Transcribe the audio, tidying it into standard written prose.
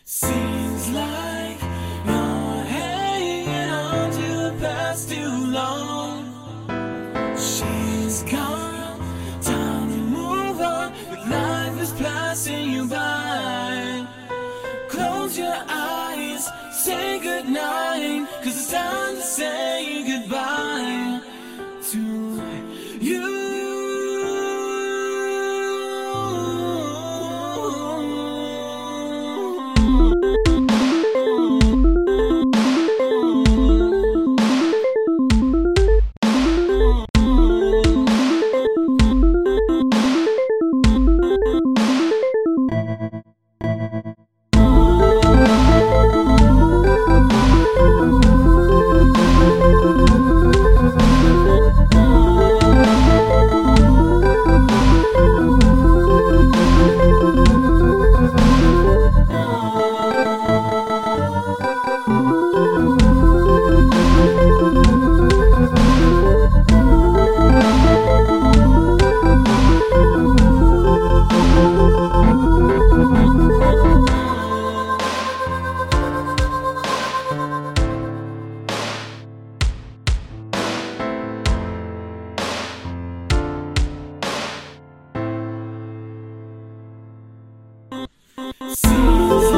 Seems like you're hanging on to the past too long. She's gone, time to move on, but life is passing you by. Close your eyes, say goodnight, 'cause it's time to say goodbye to you. Seems